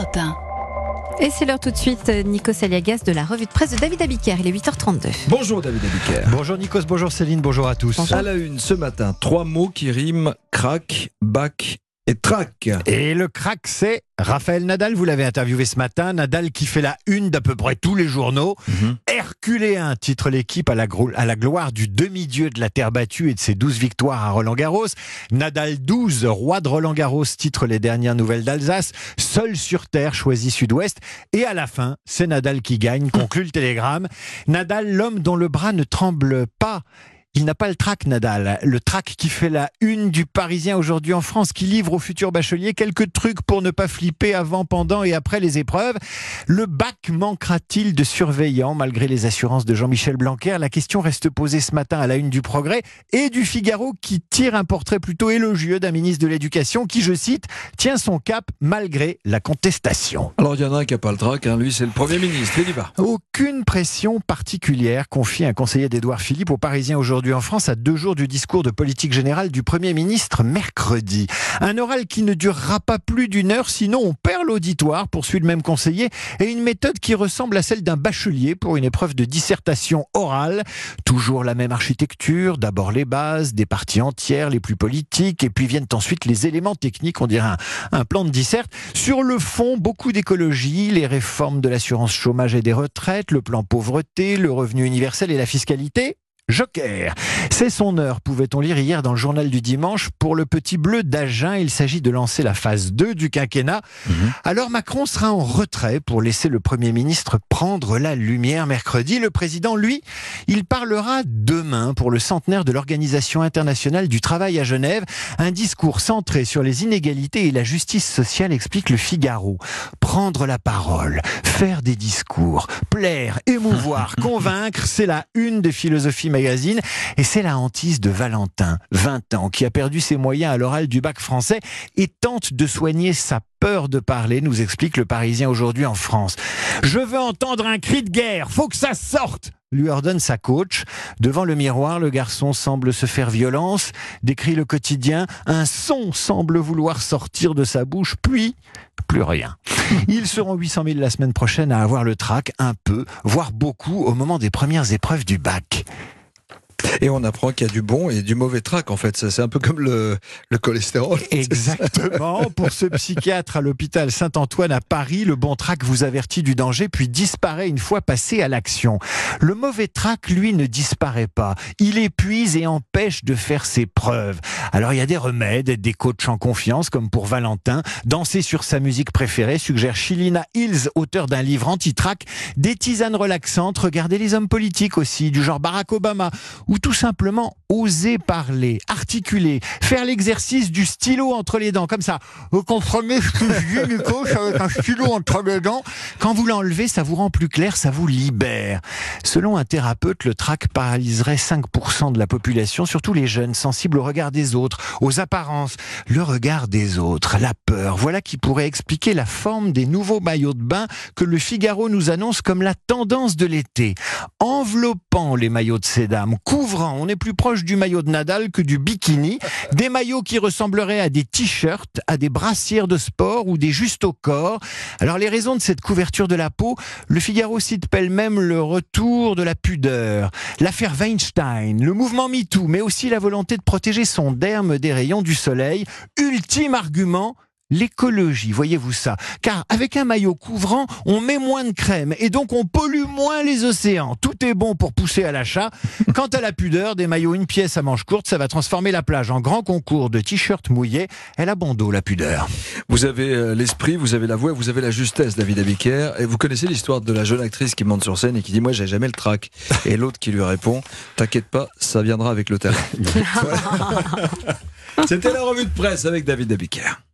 Europe 1. Et c'est l'heure tout de suite, Nikos Aliagas de la revue de presse de David Abiker. Il est 8h32. Bonjour David Abiker. Bonjour Nikos, bonjour Céline, bonjour à tous. À la une ce matin, 3 mots qui riment crack, bac et trac. Et le crack, c'est Raphaël Nadal. Vous l'avez interviewé ce matin. Nadal qui fait la une d'à peu près tous les journaux. Herculéen, titre l'équipe à la gloire du demi-dieu de la terre battue et de ses 12 victoires à Roland-Garros. Nadal 12, roi de Roland-Garros, titre les dernières nouvelles d'Alsace. Seul sur terre, choisi Sud-Ouest. Et à la fin, c'est Nadal qui gagne, conclut le Télégramme. Nadal, l'homme dont le bras ne tremble pas. Il n'a pas le trac, Nadal. Le trac qui fait la une du Parisien aujourd'hui en France, qui livre aux futurs bacheliers quelques trucs pour ne pas flipper avant, pendant et après les épreuves. Le bac manquera-t-il de surveillants malgré les assurances de Jean-Michel Blanquer? La question reste posée ce matin à la une du Progrès et du Figaro, qui tire un portrait plutôt élogieux d'un ministre de l'Éducation qui, je cite, tient son cap malgré la contestation. Alors il y en a un qui n'a pas le trac, lui c'est le Premier ministre, il y va. Aucune pression particulière, confie un conseiller d'Édouard Philippe aux Parisiens aujourd'hui en France, à 2 jours du discours de politique générale du Premier ministre mercredi. Un oral qui ne durera pas plus d'1 heure, sinon on perd l'auditoire, poursuit le même conseiller, et une méthode qui ressemble à celle d'un bachelier pour une épreuve de dissertation orale. Toujours la même architecture, d'abord les bases, des parties entières, les plus politiques, et puis viennent ensuite les éléments techniques, on dirait un plan de disserte. Sur le fond, beaucoup d'écologie, les réformes de l'assurance chômage et des retraites, le plan pauvreté, le revenu universel et la fiscalité. Joker. C'est son heure, pouvait-on lire hier dans le journal du dimanche. Pour le Petit Bleu d'Agen, il s'agit de lancer la phase 2 du quinquennat. Alors Macron sera en retrait pour laisser le Premier ministre prendre la lumière mercredi. Le président, lui, il parlera demain pour le centenaire de l'Organisation internationale du travail à Genève. Un discours centré sur les inégalités et la justice sociale, explique le Figaro. Prendre la parole, faire des discours, plaire, émouvoir, convaincre, c'est la une de Philosophie Magazine, et c'est la hantise de Valentin, 20 ans, qui a perdu ses moyens à l'oral du bac français et tente de soigner sa peur de parler, nous explique le Parisien aujourd'hui en France. Je veux entendre un cri de guerre, faut que ça sorte, lui ordonne sa coach. Devant le miroir, le garçon semble se faire violence, décrit le quotidien, un son semble vouloir sortir de sa bouche, puis plus rien. Ils seront 800 000 la semaine prochaine à avoir le trac, un peu, voire beaucoup, au moment des premières épreuves du bac. Et on apprend qu'il y a du bon et du mauvais trac en fait, c'est un peu comme le cholestérol. Exactement, pour ce psychiatre à l'hôpital Saint-Antoine à Paris, le bon trac vous avertit du danger puis disparaît une fois passé à l'action. Le mauvais trac, lui, ne disparaît pas, il épuise et empêche de faire ses preuves. Alors il y a des remèdes, des coachs en confiance comme pour Valentin, danser sur sa musique préférée, suggère Chilina Hills, auteur d'un livre anti-trac, des tisanes relaxantes, regardez les hommes politiques aussi, du genre Barack Obama, ou tout simplement oser parler, articuler, faire l'exercice du stylo entre les dents, comme ça. Vous comprenez ce que je dis, Nikos, avec un stylo entre les dents? Quand vous l'enlevez, ça vous rend plus clair, ça vous libère. Selon un thérapeute, le trac paralyserait 5% de la population, surtout les jeunes, sensibles au regard des autres, aux apparences. Le regard des autres, la peur, voilà qui pourrait expliquer la forme des nouveaux maillots de bain que le Figaro nous annonce comme la tendance de l'été. Enveloppant les maillots de ces dames, couvrant, on est plus proche du maillot de Nadal que du bikini, des maillots qui ressembleraient à des t-shirts, à des brassières de sport ou des juste au corps. Alors les raisons de cette couverture de la peau, le Figaro cite pêle-même le retour de la pudeur, l'affaire Weinstein, le mouvement MeToo, mais aussi la volonté de protéger son derme des rayons du soleil. Ultime argument, l'écologie, voyez-vous ça? Car avec un maillot couvrant, on met moins de crème et donc on pollue moins les océans. Tout est bon pour pousser à l'achat. Quant à la pudeur, des maillots une pièce à manches courtes, ça va transformer la plage en grand concours de t-shirts mouillés. Elle a bon dos, la pudeur. Vous avez l'esprit, vous avez la voix, vous avez la justesse, David Abiker. Et vous connaissez l'histoire de la jeune actrice qui monte sur scène et qui dit « Moi, j'ai jamais le trac ». Et l'autre qui lui répond « T'inquiète pas, ça viendra avec le terrain ». C'était la revue de presse avec David Abiker.